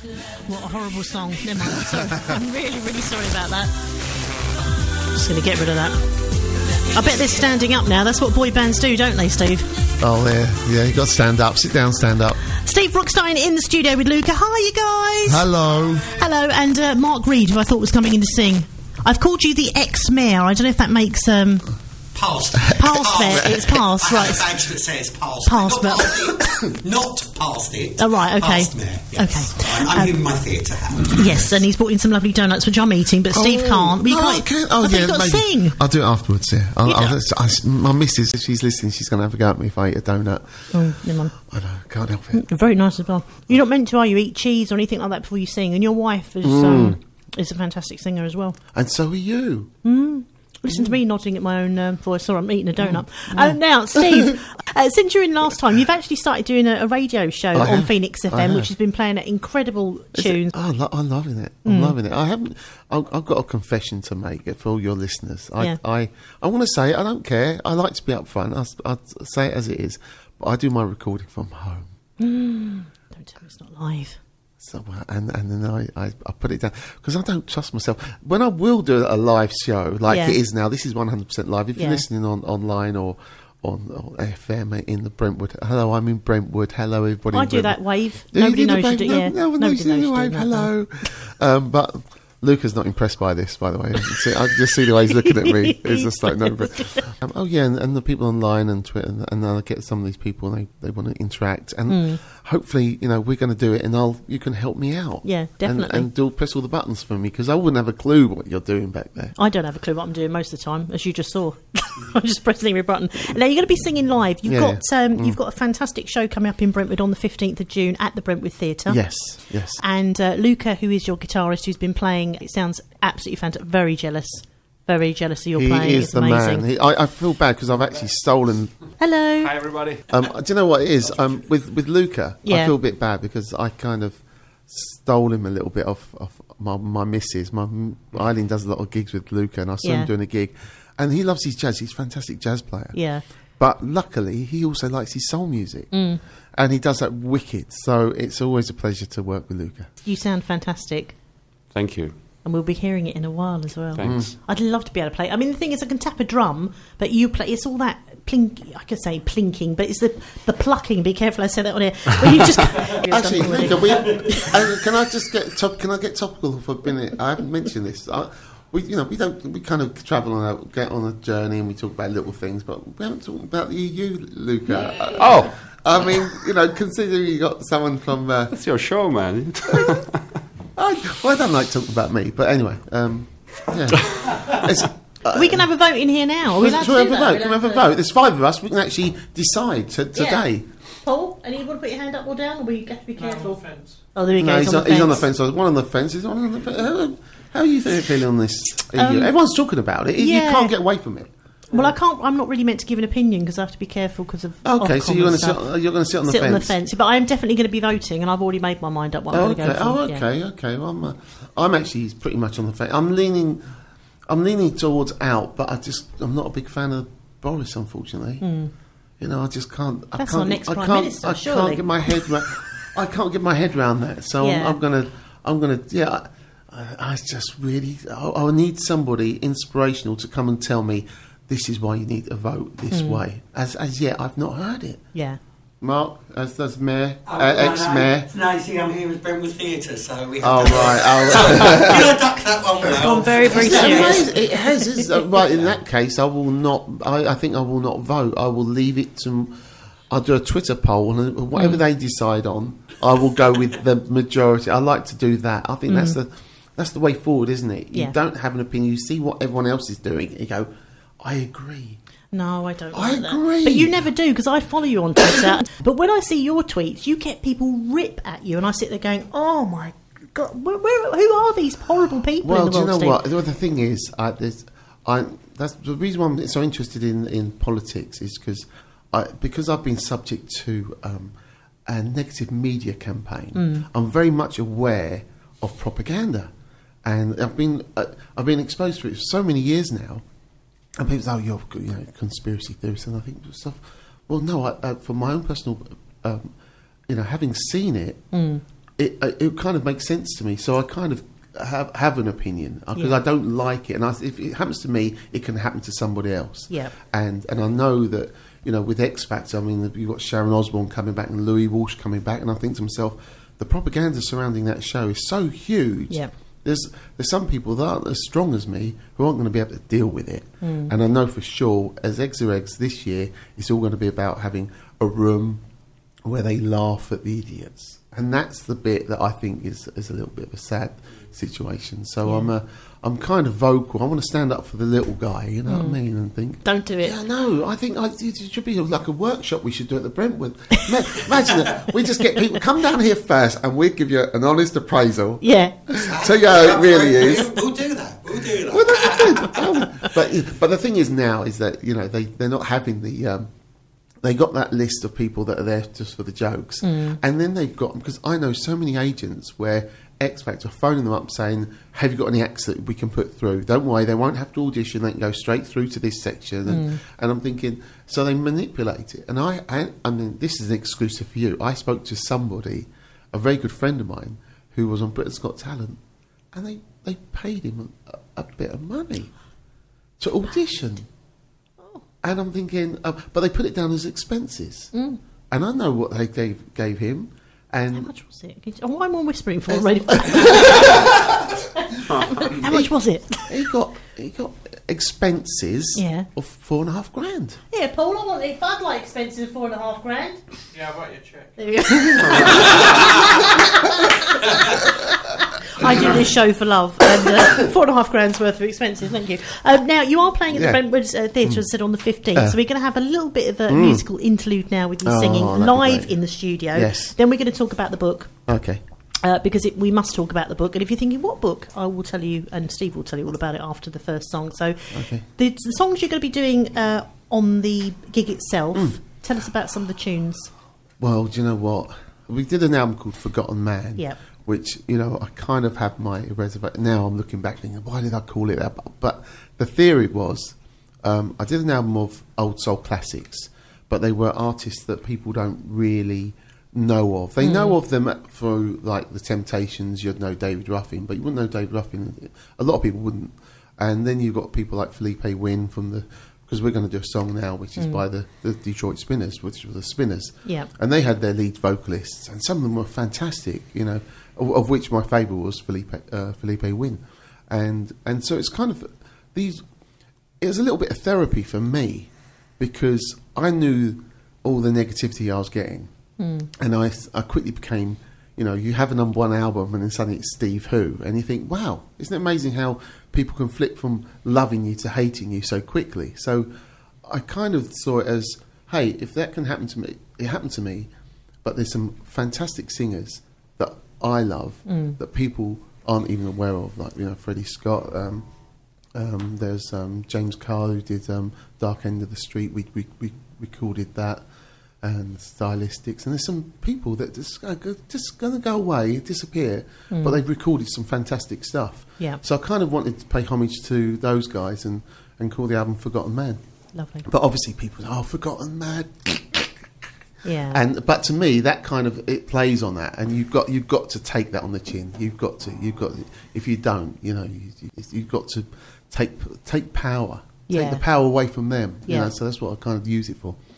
What a horrible song. Never mind. Sorry. I'm really, really sorry about that. Just going to get rid of that. I bet they're standing up now. That's what boy bands do, don't they, Steve? Oh, yeah, you got to stand up. Sit down, stand up. Steve Brookstein in the studio with Luca. Hi, you guys. Hello. Hello, and Mark Reed, who I thought was coming in to sing. I've called you the ex-mayor. I don't know if that makes... Past. Past mayor. It's past, right. I have a badge that says past. Past, not past it. Not past it. Oh, right, okay. Past mayor, yes. Okay. I'm giving my theatre hat. Yes, and he's brought in some lovely donuts, which I'm eating, but Steve can't. Well, I can't. Oh, yeah, yeah, you've got to maybe. sing. I'll do it afterwards, yeah. My missus, if she's listening, she's going to have a go at me if I eat a donut. Oh, never mind. I know, can't help it. Very nice as well. You're not meant to, are you, eat cheese or anything like that before you sing? And your wife is a fantastic singer as well. And so are you. Listen to me nodding at my own voice. Sorry, I'm eating a donut. Now, Steve, since you're in last time, you've actually started doing a radio show on Phoenix FM, which has been playing at incredible tunes. I'm loving it. I'm loving it. I've got a confession to make for all your listeners. I want to say it. I don't care. I like to be upfront. I'll say it as it is. But I do my recording from home. Don't tell me it's not live. So, and then I put it down because I don't trust myself. When I will do a live show like it is now, this is 100% live. If you're listening online or on FM in the Brentwood, hello, I'm in Brentwood. Hello, everybody. I do that wave. Nobody knows you do. Yeah, no one knows you do the wave. Hello, but Luca's not impressed by this, by the way. I just see the way he's looking at me. It's just like, no. And the people online and Twitter, and I get some of these people, and they want to interact. And hopefully, we're going to do it, and you can help me out. Yeah, definitely. And press all the buttons for me, because I wouldn't have a clue what you're doing back there. I don't have a clue what I'm doing most of the time, as you just saw. I'm just pressing every button. Now, you're going to be singing live. You've got a fantastic show coming up in Brentwood on the 15th of June at the Brentwood Theatre. Yes. And Luca, who is your guitarist, who's been playing, it sounds absolutely fantastic. Very jealous of your playing. He is it's the amazing. man. I feel bad because I've actually stolen. Hello. Hi, everybody. Do you know what it is? With Luca, Yeah. I feel a bit bad because I kind of stole him a little bit off my missus. Eileen does a lot of gigs with Luca, and I saw him doing a gig, and he loves his jazz. He's a fantastic jazz player. Yeah. But luckily, he also likes his soul music, and he does that wicked. So it's always a pleasure to work with Luca. You sound fantastic. Thank you. And we'll be hearing it in a while as well. Thanks. I'd love to be able to play. I mean, the thing is, I can tap a drum, but you play. It's all that I could say plinking, but it's the plucking. Be careful, I say that on here. When you just actually, Luca, can I just get topical for a minute? I haven't mentioned this. We kind of travel get on a journey, and we talk about little things, but we haven't talked about the EU, Luca. Oh, I mean, considering you got someone from. that's your show, man. I don't like talking about me, but anyway, we can have a vote in here now. Can we have a vote? There's 5 of us. We can actually decide today. Paul, and you want to put your hand up or down, or we have to be careful? On the fence. Oh, there we go. No, he's on the fence. One on the fence. He's on the fence. How are you feeling on this? Everyone's talking about it. You can't get away from it. Well, I can't. I'm not really meant to give an opinion because I have to be careful because of. Okay, so you're going to sit on the fence. Sit on the fence, but I am definitely going to be voting, and I've already made my mind up what I'm going to go for. Okay. Well, I'm actually pretty much on the fence. I'm leaning towards out, but I'm not a big fan of Boris, unfortunately. I just can't. That's our next Prime Minister, surely. I can't get my head. I can't get my head around that. So I'm gonna. Yeah. I just really. I need somebody inspirational to come and tell me. This is why you need to vote this way. As yet, I've not heard it. Yeah. Mark, as does Mayor, ex-Mayor. It's nice I'm here with Brentwood Theatre, so we have right. You'll duck that one well. It's gone very, very serious. It has. Right, in that case, I will not... I think I will not vote. I will leave it to... I'll do a Twitter poll, and whatever they decide on, I will go with the majority. I like to do that. I think that's the way forward, isn't it? You don't have an opinion. You see what everyone else is doing, and you go... I agree. No, I don't. I agree. But you never do because I follow you on Twitter. But when I see your tweets, you get people rip at you, and I sit there going, "Oh my God, who are these horrible people in the world?" Well, do you know what? The thing is, that's the reason why I'm so interested in politics is because I've been subject to a negative media campaign. I'm very much aware of propaganda, and I've been exposed to it for so many years now. And people say, you're conspiracy theorists, and I think stuff. Well, no, for my own personal, having seen it, it kind of makes sense to me. So I kind of have an opinion because I don't like it, and if it happens to me, it can happen to somebody else. Yeah. And I know that, you know, with X Factor, I mean, you've got Sharon Osbourne coming back and Louis Walsh coming back, and I think to myself, the propaganda surrounding that show is so huge. Yeah. There's some people that aren't as strong as me who aren't going to be able to deal with it. And I know for sure, as Eggs Are Eggs this year, it's all going to be about having a room where they laugh at the idiots. And that's the bit that I think is a little bit of a sad situation. So I'm kind of vocal. I want to stand up for the little guy, you know what I mean, and think... Don't do it. Yeah, no, I think it should be like a workshop we should do at the Brentwood. Imagine that. We just get people, come down here first and we'll give you an honest appraisal. Yeah. So yeah, it really is. We'll do that. We'll do that. Well, that's the thing. But the thing is now is that, you know, they're not having the... they got that list of people that are there just for the jokes. And then they've got... Because I know so many agents where X Factor are phoning them up saying, have you got any acts that we can put through? Don't worry, they won't have to audition. They can go straight through to this section. And I'm thinking... So they manipulate it. And I mean, this is an exclusive for you. I spoke to somebody, a very good friend of mine, who was on Britain's Got Talent. And they paid him a bit of money to audition. And I'm thinking, but they put it down as expenses. And I know what they gave him. And how much was it? Why am I whispering for already? How much was it? He got expenses of $4,500. Yeah, Paul, I want it. I'd like expenses of $4,500. Yeah, I write your check. There you go. I do this show for love, and $4,500 worth of expenses. Thank you. Now you are playing at the Brentwood Theatre, as I said, on the 15th. So we're going to have a little bit of a musical interlude now with you singing live in the studio. Yes. Then we're going to talk about the book. Okay. Because we must talk about the book. And if you're thinking, what book? I will tell you, and Steve will tell you all about it after the first song. So the songs you're going to be doing on the gig itself, tell us about some of the tunes. Well, do you know what? We did an album called Forgotten Man. Yep. Which, you know, I kind of have my reservation. Now I'm looking back thinking, why did I call it that? But the theory was, I did an album of old soul classics, but they were artists that people don't really know of. They know of them through, like, the Temptations. You'd know David Ruffin, but you wouldn't know David Ruffin. A lot of people wouldn't. And then you've got people like Felipe Wynne from the... Because we're going to do a song now, which is by the Detroit Spinners, which were the Spinners. Yeah. And they had their lead vocalists, and some of them were fantastic, you know, of which my favourite was Felipe Wynne. And so it's kind of... it was a little bit of therapy for me, because I knew all the negativity I was getting. And I quickly became... You know, you have a number one album and then suddenly it's Steve Who, and you think, wow, isn't it amazing how people can flip from loving you to hating you so quickly? So I kind of saw it as, hey, if that can happen to me, it happened to me, but there's some fantastic singers that I love that people aren't even aware of, like, you know, Freddie Scott, there's James Carr who did Dark End of the Street, we recorded that, and Stylistics, and there's some people that just going to go away, disappear, but they've recorded some fantastic stuff. Yeah. So I kind of wanted to pay homage to those guys and call the album Forgotten Man. Lovely. But obviously people say, Forgotten Man. Yeah. But to me, that kind of, it plays on that, and you've got to take that on the chin. You've got to. If you don't, you know, you've got to take power. Take the power away from them. Yeah. You know, so that's what I kind of use it for.